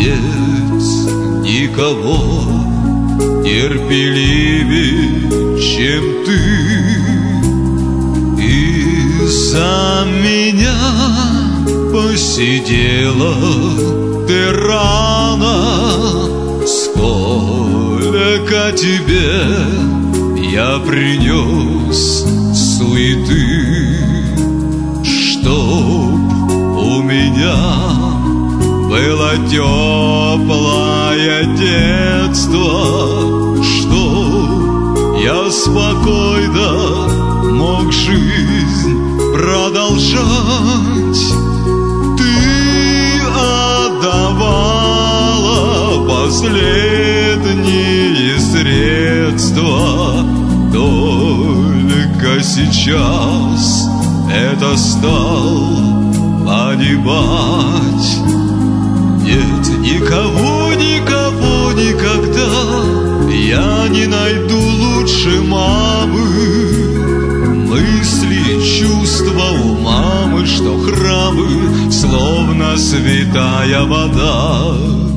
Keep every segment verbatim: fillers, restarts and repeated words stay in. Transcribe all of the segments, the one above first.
Нет никого терпеливее, чем ты. Из-за меня посидела ты рано. Сколько тебе я принес суеты, чтоб у меня было теплое детство, чтоб я спокойно мог жизнь продолжать. Ты отдавала последние средства, только сейчас это стал понимать. Нет никого, никого никогда я не найду лучше мамы. Мысли, чувства у мамы, что храмы, словно святая вода.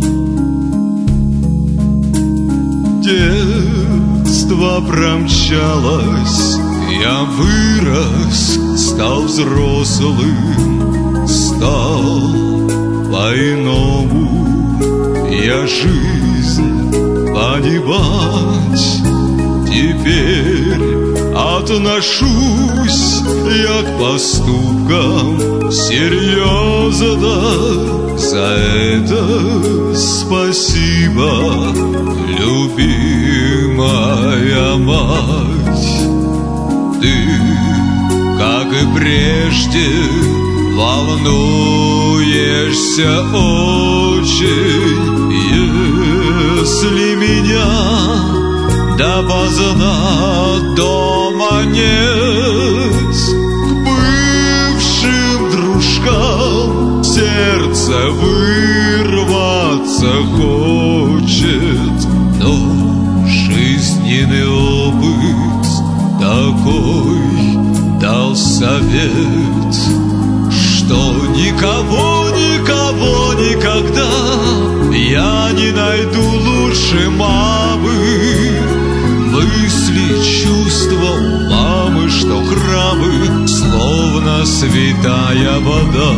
Детство промчалось, я вырос, стал взрослым, стал по-иному я жизнь понимать. Теперь отношусь я к поступкам серьезно. За это спасибо, любимая мать. Ты, как и прежде, волнуешься очень, если меня допоздна дома нет. К бывшим дружкам сердце вырваться хочет, но жизненный опыт такой дал совет, что никого, никого никогда я не найду лучше мамы. Мысли, чувства у мамы, что храмы, словно святая вода.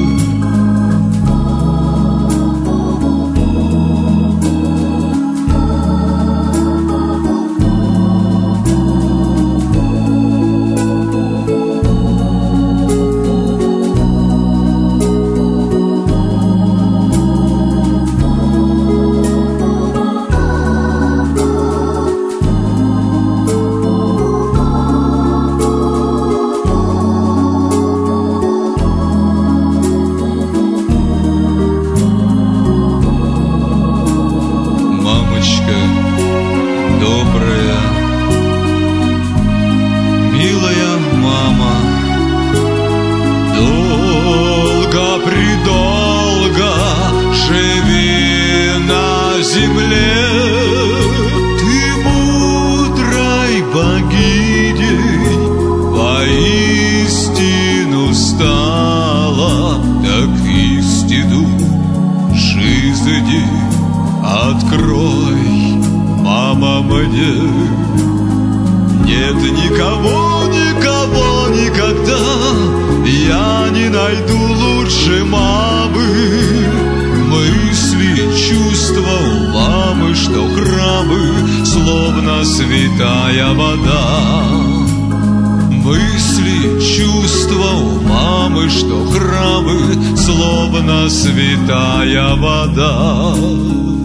Мамочка добрая, милая мама, долго-предолго живи на земле. Ты мудрой богиней воистину стала, так истину жизни открой, мама, мне. Нет никого, никого никогда я не найду лучше мамы. Мысли, чувства у мамы, что храмы, словно святая вода. Мысли, чувства у мамы, что храмы, словно святая вода.